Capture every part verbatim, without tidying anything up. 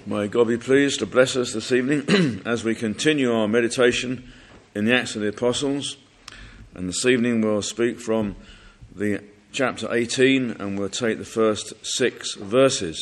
May God be pleased to bless us this evening as we continue our meditation in the Acts of the Apostles. And this evening we'll speak from the chapter eighteen and we'll take the first six verses.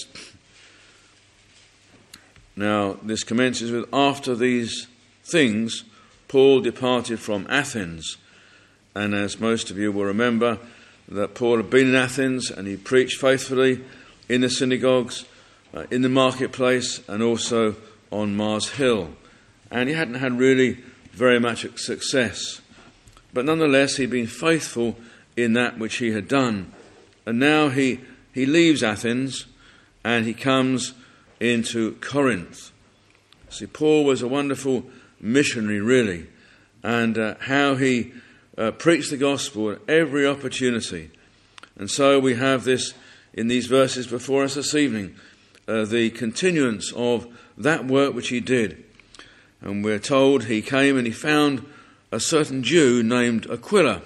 Now, this commences with, after these things, Paul departed from Athens. And as most of you will remember, that Paul had been in Athens and he preached faithfully in the synagogues, uh, in the marketplace, and also on Mars Hill. And he hadn't had really very much success. But nonetheless, he'd been faithful in that which he had done. And now he, he leaves Athens and he comes into Corinth. See, Paul was a wonderful missionary, really, and uh, how he uh, preached the gospel at every opportunity. And so we have this in these verses before us this evening, uh, the continuance of that work which he did. And we're told he came and he found a certain Jew named Aquila.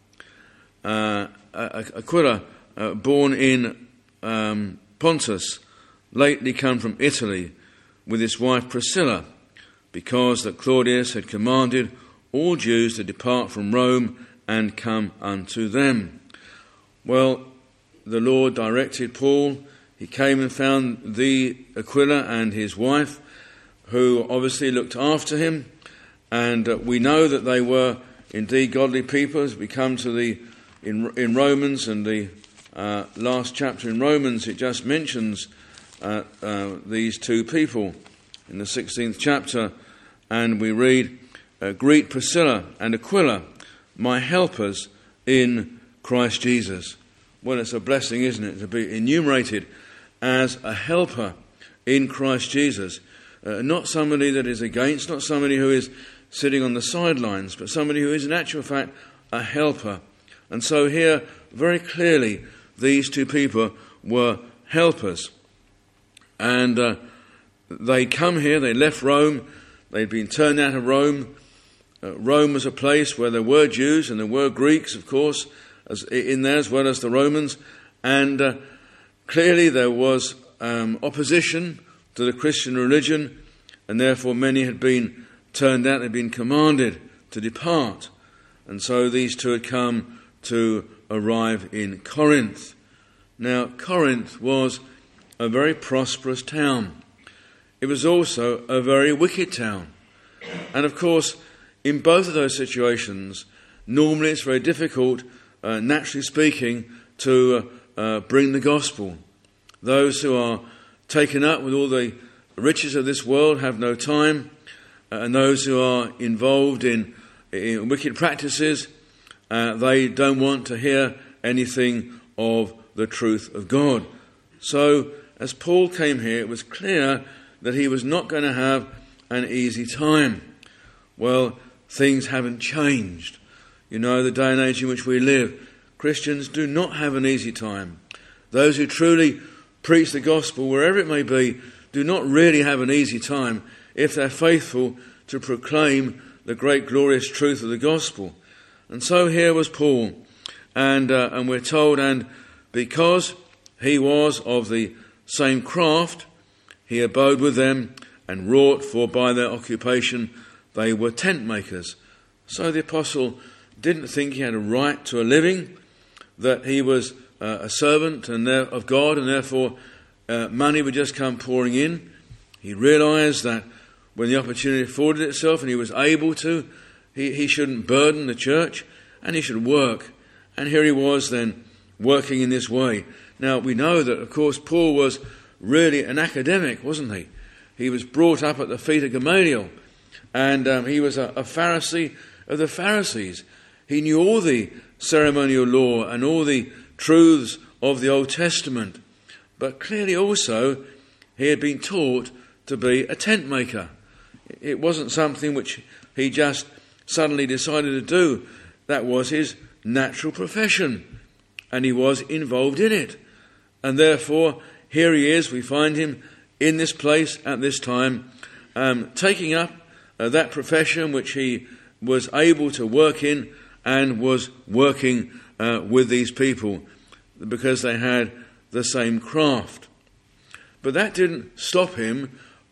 Uh, Aquila, uh, born in um, Pontus, lately come from Italy with his wife Priscilla, because that Claudius had commanded all Jews to depart from Rome and come unto them. Well, the Lord directed Paul. He came and found the Aquila and his wife, who obviously looked after him, and uh, we know that they were indeed godly people. As we come to the in, in Romans and the uh, last chapter in Romans, it just mentions uh, uh, these two people in the sixteenth chapter, and we read, uh, "Greet Priscilla and Aquila, my helpers in Christ Jesus." Well, it's a blessing, isn't it, to be enumerated as a helper in Christ Jesus. Uh, not somebody that is against, not somebody who is sitting on the sidelines, but somebody who is in actual fact a helper. And so here, very clearly, these two people were helpers. And uh, they come here, they left Rome, they'd been turned out of Rome. Uh, Rome was a place where there were Jews and there were Greeks, of course, as in there as well as the Romans. And uh, clearly there was um, opposition to the Christian religion, and therefore many had been turned out, had been commanded to depart. And so these two had come to arrive in Corinth. Now, Corinth was a very prosperous town. It was also a very wicked town. And of course, in both of those situations, normally it's very difficult, uh, naturally speaking, to uh, uh, bring the gospel. Those who are taken up with all the riches of this world have no time, uh, and those who are involved in, in wicked practices, uh, they don't want to hear anything of the truth of God. So, as Paul came here, it was clear that he was not going to have an easy time. Well, things haven't changed. You know, the day and age in which we live, Christians do not have an easy time. Those who truly preach the gospel, wherever it may be, do not really have an easy time if they're faithful to proclaim the great glorious truth of the gospel. And so here was Paul, and uh, and we're told, and because he was of the same craft, he abode with them and wrought, for by their occupation they were tent makers. So the apostle didn't think he had a right to a living, that he was uh, a servant and there, of God, and therefore uh, money would just come pouring in. He realised that when the opportunity afforded itself and he was able to, he, he shouldn't burden the church and he should work. And here he was then working in this way. Now we know that, of course, Paul was really an academic, wasn't he? He was brought up at the feet of Gamaliel, and um, he was a, a Pharisee of the Pharisees. He knew all the ceremonial law and all the truths of the Old Testament. But clearly also he had been taught to be a tent maker. It wasn't something which he just suddenly decided to do. That was his natural profession, and he was involved in it. And therefore, here he is, we find him in this place at this time, um, taking up uh, that profession which he was able to work in, and was working uh, with these people because they had the same craft. But that didn't stop him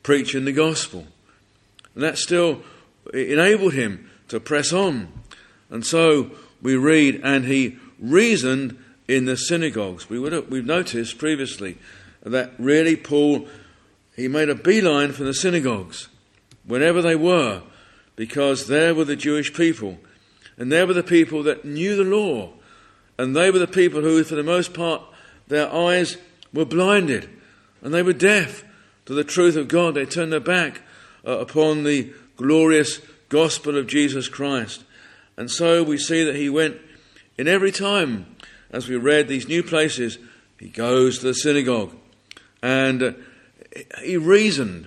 preaching the gospel. And that still enabled him to press on. And so we read, and he reasoned in the synagogues. We would have, we've noticed previously that really Paul, he made a beeline for the synagogues, wherever they were, because there were the Jewish people, and there were the people that knew the law, and they were the people who, for the most part, their eyes were blinded, and they were deaf to the truth of God. They turned their back uh, upon the glorious gospel of Jesus Christ. And so we see that he went in every time, as we read these new places, he goes to the synagogue, and uh, he reasoned.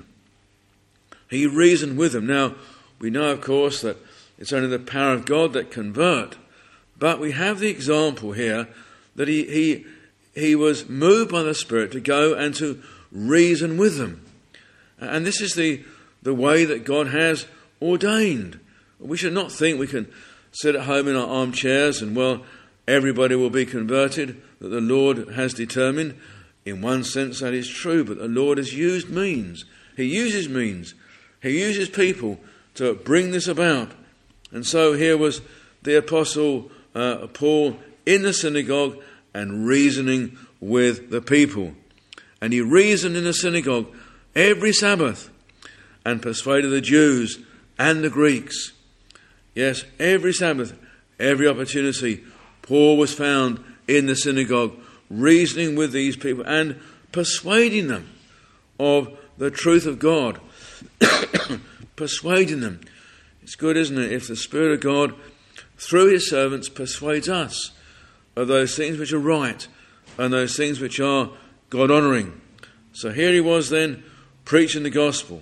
He reasoned with them. Now, we know, of course, that it's only the power of God that convert, but we have the example here that he he he was moved by the Spirit to go and to reason with them. And this is the, the way that God has ordained. We should not think we can sit at home in our armchairs and, well, everybody will be converted, that the Lord has determined. In one sense that is true, but the Lord has used means. He uses means. He uses people to bring this about. And so here was the Apostle uh, Paul in the synagogue and reasoning with the people. And he reasoned in the synagogue every Sabbath and persuaded the Jews and the Greeks. Yes, every Sabbath, every opportunity, Paul was found in the synagogue reasoning with these people and persuading them of the truth of God. Persuading them. It's good, isn't it, if the Spirit of God, through his servants, persuades us of those things which are right and those things which are God-honouring. So here he was then, preaching the gospel.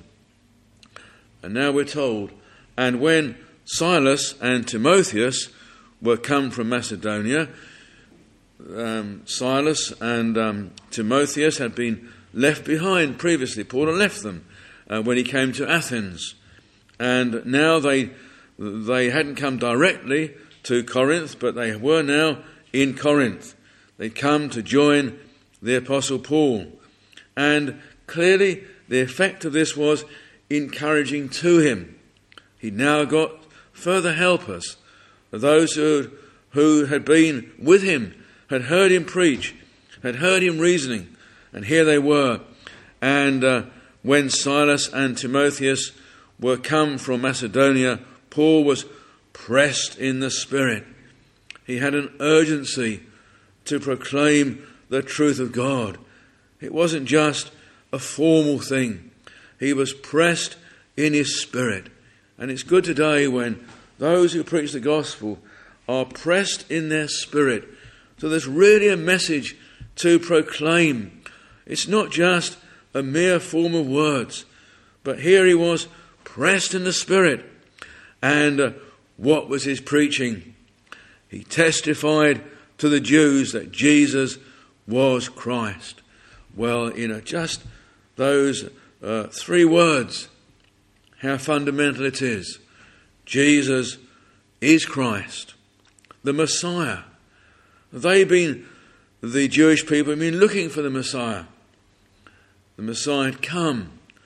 And now we're told, and when Silas and Timotheus were come from Macedonia, um, Silas and um, Timotheus had been left behind previously. Paul had left them uh, when he came to Athens. And now they they hadn't come directly to Corinth, but they were now in Corinth. They'd come to join the Apostle Paul. And clearly the effect of this was encouraging to him. He'd now got further helpers, those who, who had been with him, had heard him preach, had heard him reasoning, and here they were. And uh, when Silas and Timotheus were come from Macedonia, Paul was pressed in the Spirit. He had an urgency to proclaim the truth of God. It wasn't just a formal thing. He was pressed in his spirit. And it's good today when those who preach the gospel are pressed in their spirit. So there's really a message to proclaim. It's not just a mere form of words, but here he was pressed in the Spirit. And uh, what was his preaching? He testified to the Jews that Jesus was Christ. Well, you know, just those uh, three words, how fundamental it is. Jesus is Christ, the Messiah. They've been, the Jewish people have been looking for the Messiah. The Messiah had come.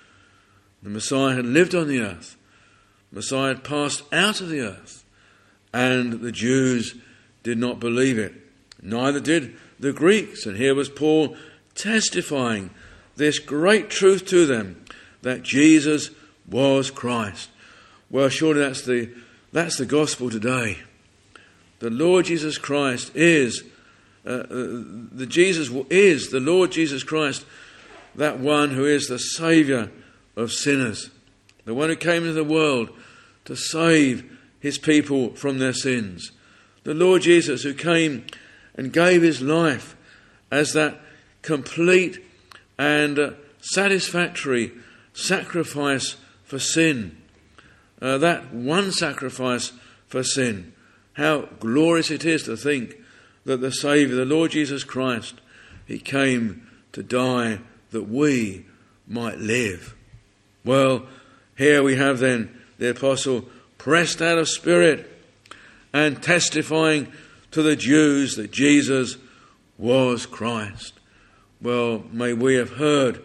The Messiah had lived on the earth. The Messiah had passed out of the earth. And the Jews did not believe it. Neither did the Greeks. And here was Paul testifying this great truth to them, that Jesus was Christ. Well, surely that's the, that's the gospel today. The Lord Jesus Christ is, uh, the Jesus is the Lord Jesus Christ, that one who is the Saviour of sinners, the one who came into the world to save his people from their sins. The Lord Jesus who came and gave his life as that complete and uh, satisfactory sacrifice for sin. Uh, that one sacrifice for sin. How glorious it is to think that the Saviour, the Lord Jesus Christ, he came to die that we might live. Well, here we have then the apostle pressed out of spirit and testifying to the Jews that Jesus was Christ. Well, may we have heard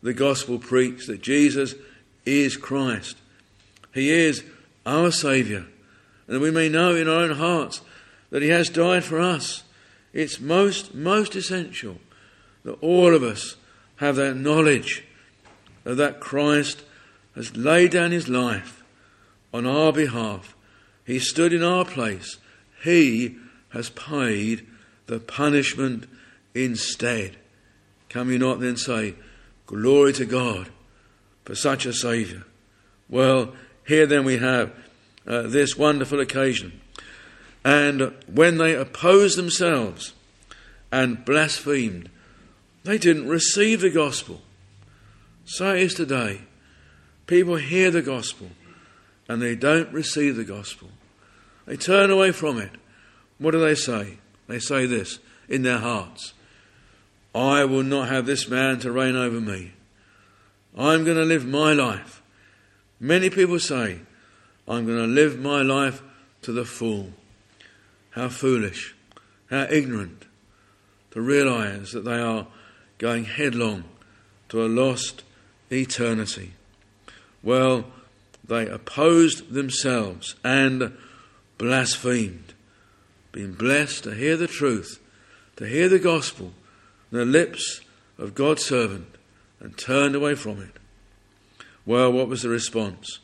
the gospel preached, that Jesus is Christ. He is our Saviour, and that we may know in our own hearts that he has died for us. It's most, most essential that all of us have that knowledge of that Christ has laid down his life on our behalf. He stood in our place. He has paid the punishment instead. Can we not then say, glory to God for such a Saviour? Well, here then we have uh, this wonderful occasion. And when they opposed themselves and blasphemed, they didn't receive the gospel. So it is today. People hear the gospel and they don't receive the gospel. They turn away from it. What do they say? They say this in their hearts: I will not have this man to reign over me. I'm going to live my life. Many people say, I'm going to live my life to the full. How foolish, how ignorant to realise that they are going headlong to a lost eternity. Well, they opposed themselves and blasphemed. Been blessed to hear the truth, to hear the gospel, the lips of God's servant, and turned away from it. Well, what was the response?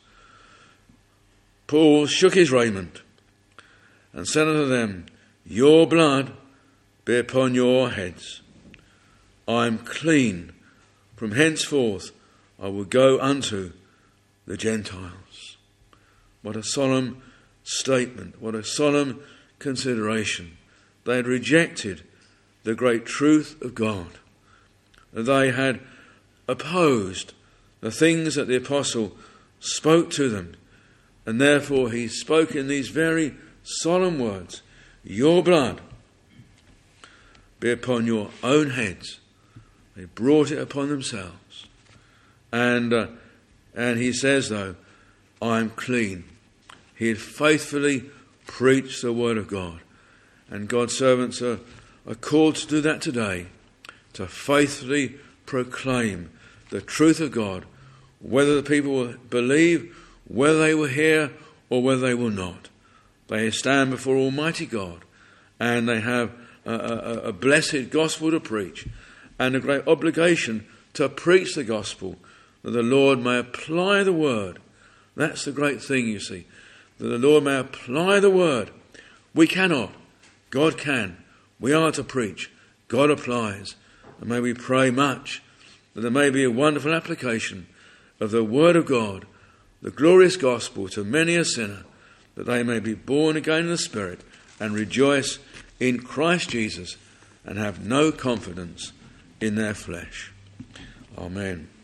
Paul shook his raiment and said unto them, Your blood be upon your heads. I am clean. From henceforth I will go unto the Gentiles. What a solemn statement. What a solemn consideration. They had rejected the great truth of God. They had opposed the things that the apostle spoke to them. And therefore he spoke in these very solemn words, Your blood be upon your own heads. They brought it upon themselves. And uh, and he says, though, I am clean. He had faithfully preached the word of God. And God's servants are, are called to do that today, to faithfully proclaim the truth of God, whether the people will believe, whether they will hear, or whether they will not. They stand before Almighty God, and they have a, a, a blessed gospel to preach, and a great obligation to preach the gospel, that the Lord may apply the word. That's the great thing, you see, that the Lord may apply the word. We cannot. God can. We are to preach. God applies. And may we pray much that there may be a wonderful application of the word of God, the glorious gospel, to many a sinner, that they may be born again in the Spirit and rejoice in Christ Jesus and have no confidence in their flesh. Amen.